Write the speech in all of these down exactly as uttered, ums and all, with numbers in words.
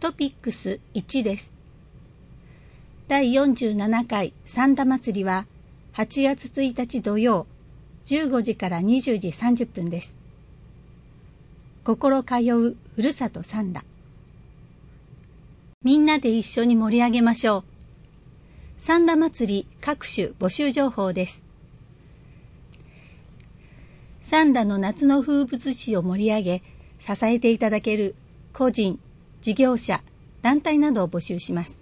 トピックスいちです。だいよんじゅうななかい三田祭りははちがつついたち土曜じゅうごじからにじゅうじさんじゅっぷんです。心通うふるさと三田。みんなで一緒に盛り上げましょう。三田祭り各種募集情報です。三田の夏の風物詩を盛り上げ、支えていただける個人、事業者、団体などを募集します。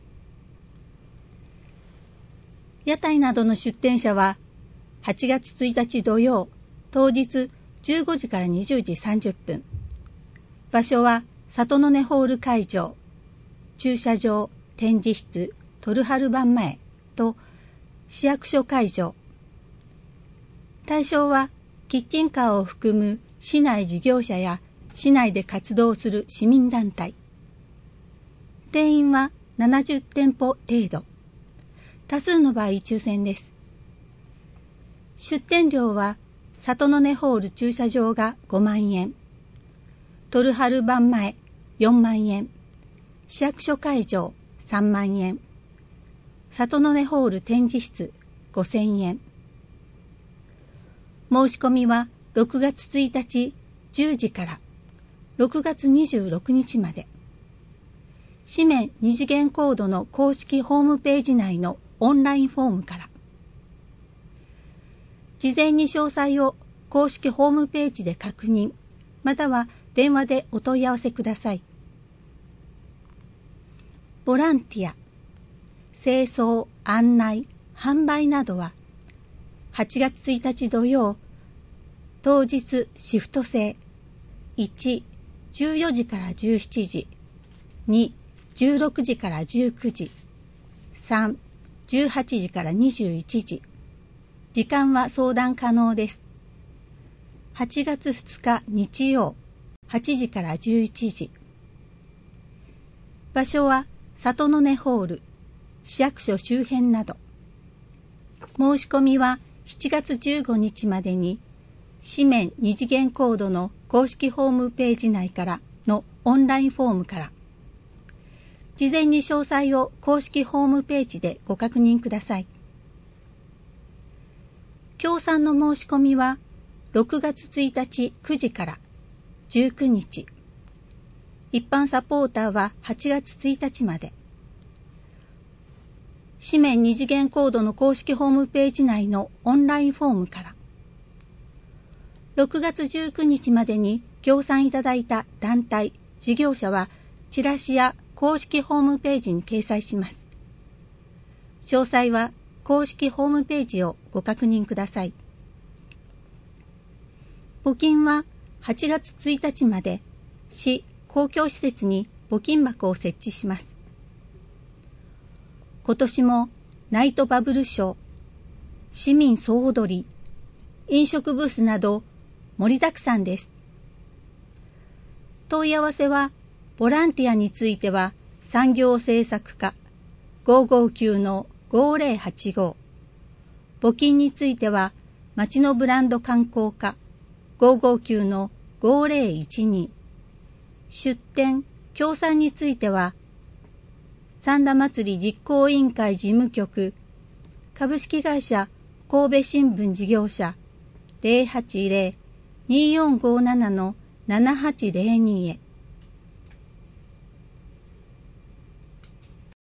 屋台などの出店者は、はちがつついたち土曜、当日じゅうごじからにじゅうじさんじゅっぷん。場所は里の根ホール会場、駐車場、展示室、トルハル番前と市役所会場。対象はキッチンカーを含む市内事業者や市内で活動する市民団体。定員はななじゅってんぽ程度。多数の場合抽選です。出店料は里の根ホール駐車場がごまんえん、トルハル番前よんまんえん、市役所会場さんまんえん、里の根ホール展示室ごせんえん。申し込みはろくがつついたちじゅうじからろくがつにじゅうろくにちまで。紙面二次元コードの公式ホームページ内のオンラインフォームから。事前に詳細を公式ホームページで確認、または電話でお問い合わせください。ボランティア、清掃、案内、販売などは、はちがつついたち土曜、当日シフト制、いち、じゅうよじからじゅうしちじ、に、じゅうろくじからじゅうくじ、さん、じゅうはちじからにじゅういちじ。時間は相談可能です。はちがつふつか日曜、はちじからじゅういちじ。場所は里の根ホール、市役所周辺など。申し込みはしちがつじゅうごにちまでに、紙面二次元コードの公式ホームページ内からのオンラインフォームから。事前に詳細を公式ホームページでご確認ください。協賛の申し込みはろくがつついたちくじからじゅうくにち。一般サポーターははちがつついたちまで。紙面二次元コードの公式ホームページ内のオンラインフォームから。ろくがつじゅうくにちまでに協賛いただいた団体、事業者はチラシや公式ホームページに掲載します。詳細は公式ホームページをご確認ください。募金ははちがつついたちまで市公共施設に募金箱を設置します。今年もナイトバブルショー、市民総踊り、飲食ブースなど盛りだくさんです。問い合わせはボランティアについては産業政策課 ごーごーきゅうのごーぜろはちご、募金については町のブランド観光課 ごーごーきゅうのごーぜろいちに、出店、協賛については三田祭り実行委員会事務局株式会社神戸新聞事業者 ゼロはちゼロ にーよんごーななのななはちゼロに へ。